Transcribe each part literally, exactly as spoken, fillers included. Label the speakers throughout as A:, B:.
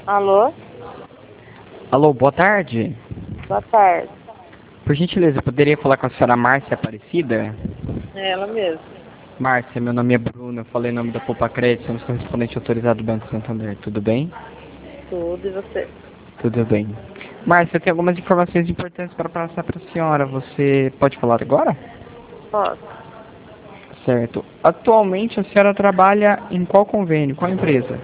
A: Alô?
B: Alô, boa tarde.
A: Boa tarde.
B: Por gentileza, eu poderia falar com a senhora Márcia Aparecida?
A: É ela mesmo.
B: Márcia, meu nome é Bruno, eu falei em nome da Poupa Crédito, somos correspondente autorizado do Banco Santander. Tudo bem?
A: Tudo e você?
B: Tudo bem. Márcia, eu tenho algumas informações importantes para passar para a senhora. Você pode falar agora?
A: Posso.
B: Certo. Atualmente a senhora trabalha em qual convênio? Qual empresa?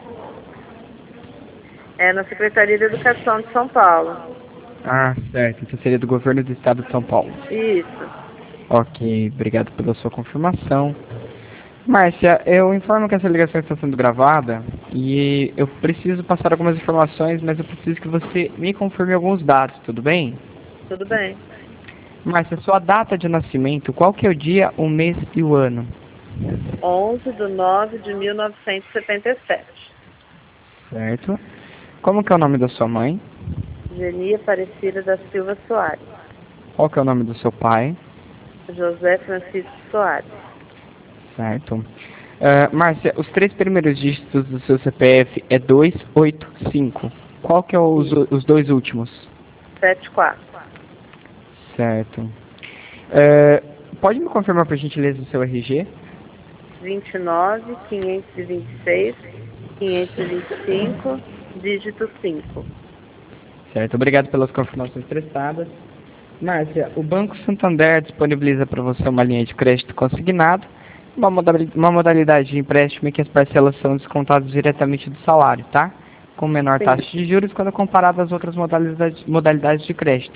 A: É na Secretaria de Educação de São Paulo.
B: Ah, certo. Então seria do governo do estado de São Paulo.
A: Isso.
B: Ok, obrigado pela sua confirmação. Márcia, eu informo que essa ligação está sendo gravada e eu preciso passar algumas informações, mas eu preciso que você me confirme alguns dados, tudo bem?
A: Tudo bem.
B: Márcia, sua data de nascimento, qual que é o dia, o mês e o ano?
A: onze de nove de mil novecentos e setenta e sete.
B: Certo. Como que é o nome da sua mãe?
A: Genia Aparecida da Silva Soares.
B: Qual que é o nome do seu pai?
A: José Francisco Soares.
B: Certo. Uh, Márcia, os três primeiros dígitos do seu C P F é dois oito cinco. Qual que é os, os dois últimos?
A: setenta e quatro.
B: Certo. Uh, pode me confirmar, por gentileza, o seu R G?
A: vinte e nove, quinhentos e vinte e seis, quinhentos e vinte e cinco, dígito cinco.
B: Certo, obrigado pelas confirmações prestadas. Márcia, o Banco Santander disponibiliza para você uma linha de crédito consignado, uma modalidade, uma modalidade de empréstimo em que as parcelas são descontadas diretamente do salário, tá? Com menor
A: Sim.
B: taxa de juros quando comparado às outras modalidades, modalidades de crédito.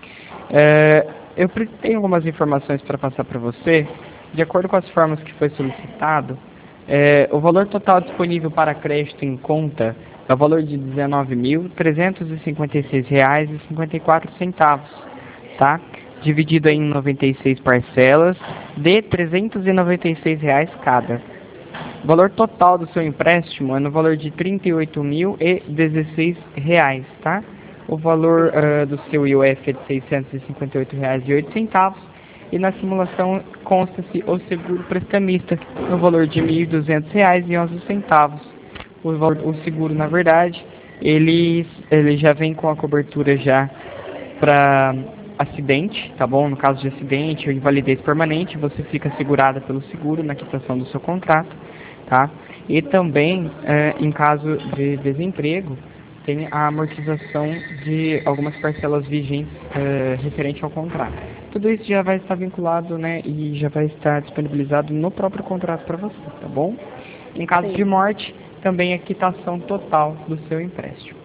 B: É, eu tenho algumas informações para passar para você. De acordo com as formas que foi solicitado, é, o valor total disponível para crédito em conta é o valor de dezenove mil trezentos e cinquenta e seis reais e cinquenta e quatro centavos, tá? Dividido em noventa e seis parcelas de trezentos e noventa e seis reais cada. O valor total do seu empréstimo é no valor de trinta e oito mil e dezesseis reais, tá? O valor uh, do seu I O F é de seiscentos e cinquenta e oito reais e oito centavos e na simulação consta-se o seguro prestamista no valor de mil e duzentos reais e onze centavos. O, valor, o seguro, na verdade, ele, ele já vem com a cobertura já para acidente, tá bom? No caso de acidente ou invalidez permanente, você fica segurada pelo seguro na quitação do seu contrato, tá? E também, é, em caso de desemprego, tem a amortização de algumas parcelas vigentes é, referente ao contrato. Tudo isso já vai estar vinculado, né, e já vai estar disponibilizado no próprio contrato para você, tá bom? Em caso
A: Sim.
B: de morte, também a quitação total do seu empréstimo.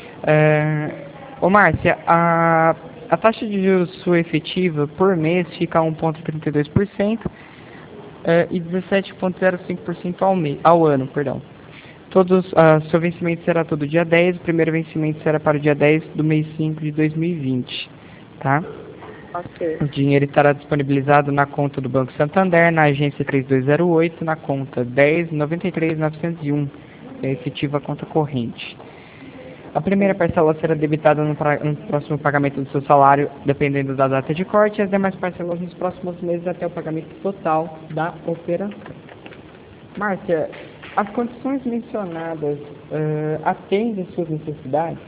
B: É, ô Márcia, a, a taxa de juros sua efetiva por mês fica a um vírgula trinta e dois por cento é, e dezessete vírgula zero cinco por cento ao, mês, ao ano, perdão. Todos, uh, seu vencimento será todo dia dez, o primeiro vencimento será para o dia dez do mês cinco de dois mil e vinte, tá?
A: Ok.
B: O dinheiro estará disponibilizado na conta do Banco Santander, na agência três dois zero oito, na conta dez noventa e três novecentos e um, que é a efetiva conta corrente. A primeira parcela será debitada no, pra, no próximo pagamento do seu salário, dependendo da data de corte, e as demais parcelas nos próximos meses até o pagamento total da operação. Márcia, as condições mencionadas uh, atendem suas necessidades?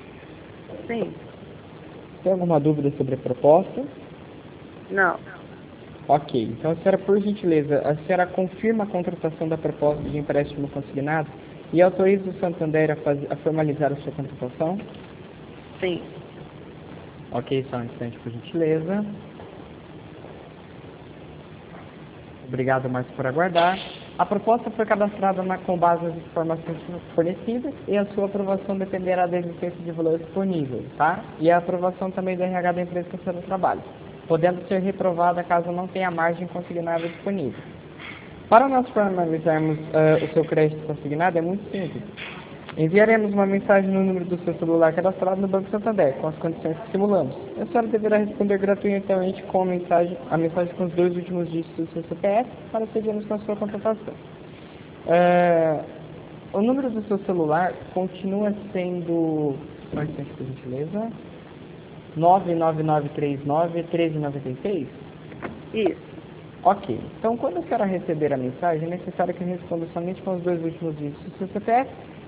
A: Sim.
B: Tem alguma dúvida sobre a proposta?
A: Não.
B: Ok, então a senhora, por gentileza, a senhora confirma a contratação da proposta de empréstimo consignado e autoriza o Santander a, faz, a formalizar a sua contratação?
A: Sim.
B: Ok, só um instante, por gentileza. Obrigado, Márcio, por aguardar. A proposta foi cadastrada na, com base nas informações fornecidas e a sua aprovação dependerá da existência de valor disponível, tá? E a aprovação também do R H da empresa que você trabalha, podendo ser reprovada caso não tenha margem consignada disponível. Para nós formalizarmos uh, o seu crédito consignado é muito simples. Enviaremos uma mensagem no número do seu celular cadastrado no Banco Santander, com as condições que simulamos. A senhora deverá responder gratuitamente com a mensagem, a mensagem com os dois últimos dígitos do seu C P F para seguirmos com a sua contratação. Uh, o número do seu celular continua sendo, só um instante, por gentileza, nove nove nove três nove, um três nove seis?
A: Isso.
B: Ok, então quando a senhora receber a mensagem, é necessário que responda somente com os dois últimos dígitos do seu C P F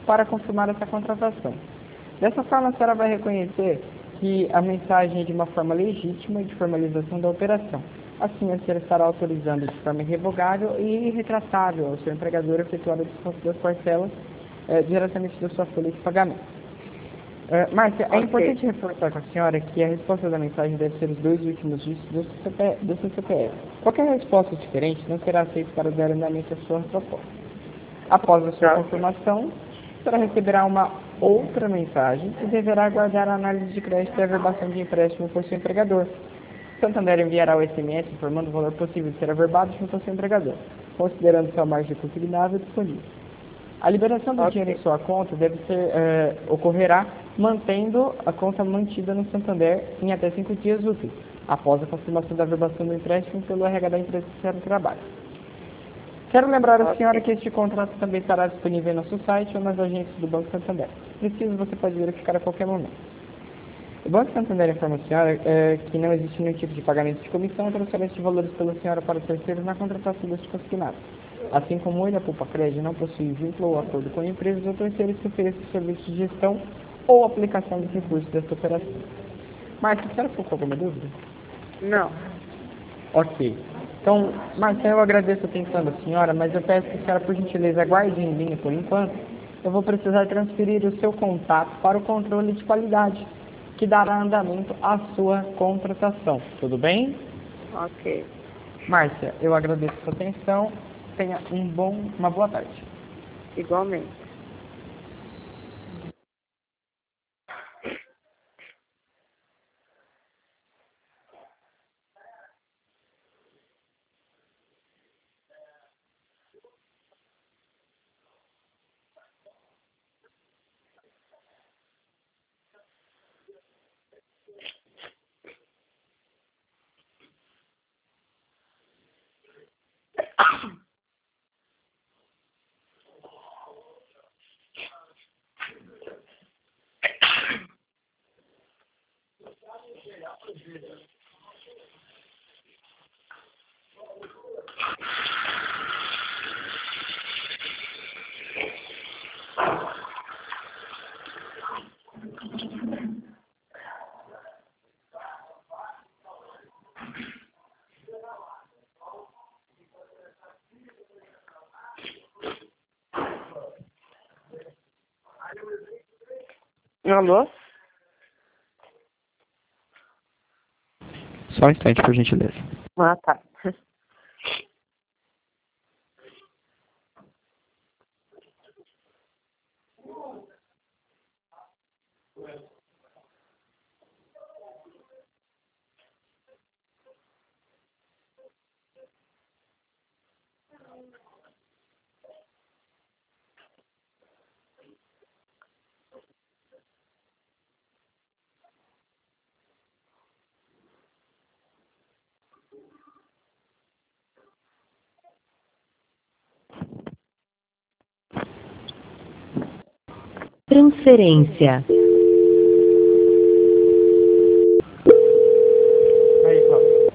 B: para confirmar essa contratação. Dessa forma, a senhora vai reconhecer que a mensagem é de uma forma legítima e de formalização da operação. Assim, a senhora estará autorizando de forma irrevogável e irretratável ao seu empregador efetuar o desconto das parcelas eh, diretamente da sua folha de pagamento. Uh, Márcia, okay. É importante reforçar com a senhora que a resposta da mensagem deve ser os dois últimos dígitos do, C P, do seu C P F. Qualquer resposta diferente não será aceita para dar andamento à sua proposta. Após a sua okay. confirmação, a senhora receberá uma outra mensagem e deverá aguardar a análise de crédito e a averbação de empréstimo por seu empregador. Santander enviará o S M S informando o valor possível de ser averbado junto ao seu empregador, considerando sua margem consignável disponível. A liberação do okay. dinheiro em sua conta deve ser, eh, ocorrerá mantendo a conta mantida no Santander em até cinco dias úteis, após a confirmação da averbação do empréstimo pelo R H da empresa que será trabalho. Quero lembrar a senhora que este contrato também estará disponível em nosso site ou nas agências do Banco Santander. Preciso, você pode verificar a qualquer momento. O Banco Santander informa a senhora eh, que não existe nenhum tipo de pagamento de comissão ou transferência de valores pela senhora para terceiros na contratação deste consignado. Assim como ele, a Poupa Crédito não possui vínculo ou acordo com empresas ou terceiros que ofereçam serviços de gestão ou aplicação de recursos desta operação. Márcia, a senhora ficou com alguma dúvida?
A: Não.
B: Ok. Então, Márcia, eu agradeço a atenção da senhora, mas eu peço que a senhora, por gentileza, aguarde em linha por enquanto. Eu vou precisar transferir o seu contato para o controle de qualidade, que dará andamento à sua contratação. Tudo bem?
A: Ok.
B: Márcia, eu agradeço a sua atenção. Tenha um bom, uma boa tarde.
A: Igualmente. Alô?
B: Só um instante, por gentileza.
A: Ah, tá.
C: Transferência.
B: Aí, Cláudio.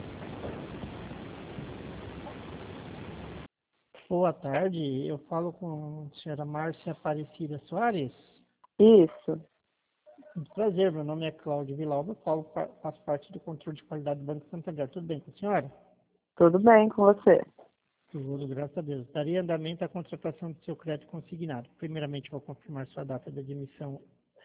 D: Boa tarde, eu falo com a senhora Márcia Aparecida Soares.
A: Isso.
D: Muito prazer, meu nome é Cláudio Vilauba, falo, faço parte do controle de qualidade do Banco Santander. Tudo bem com a senhora?
A: Tudo bem com você?
D: Tudo, graças a Deus. Daria andamento à contratação do seu crédito consignado. Primeiramente, vou confirmar sua data de admissão,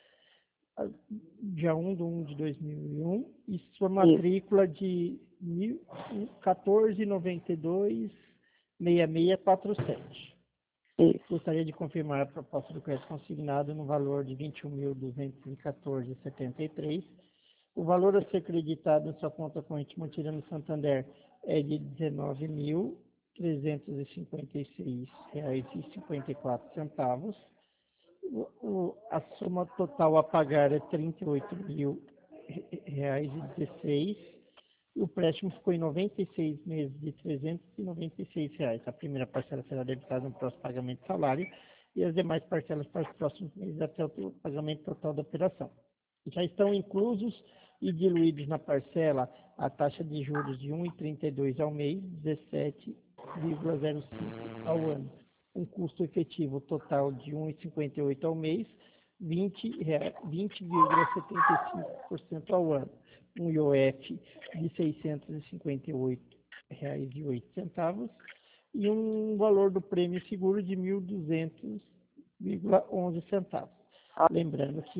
D: dia um de um de dois mil e um, e sua matrícula Isso. de quatorze noventa e dois, seis seis quatro sete.
A: Isso.
D: Gostaria de confirmar a proposta do crédito consignado no valor de vinte e um mil duzentos e quatorze vírgula setenta e três. O valor a ser creditado na sua conta corrente Mutirão Santander é de dezenove mil trezentos e cinquenta e seis reais e cinquenta e quatro centavos. O, o, a soma total a pagar é trinta e oito mil reais e dezesseis. O empréstimo ficou em noventa e seis meses de trezentos e noventa e seis reais. A primeira parcela será debitada no próximo pagamento de salário e as demais parcelas para os próximos meses até o pagamento total da operação. Já estão inclusos e diluídos na parcela a taxa de juros de um vírgula trinta e dois ao mês, dezessete vírgula zero cinco ao ano. um custo efetivo total de um vírgula cinquenta e oito ao mês, vinte vírgula setenta e cinco por cento ao ano, um I O F de seiscentos e cinquenta e oito reais e oito centavos e um valor do prêmio seguro de mil e duzentos vírgula onze centavos. Lembrando que